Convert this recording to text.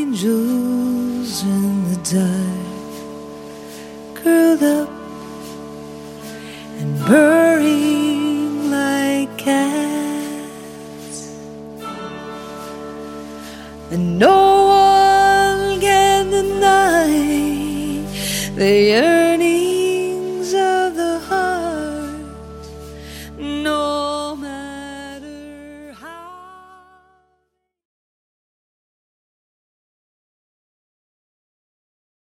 angels in the dark, curled up and purring like cats, and no one can deny they are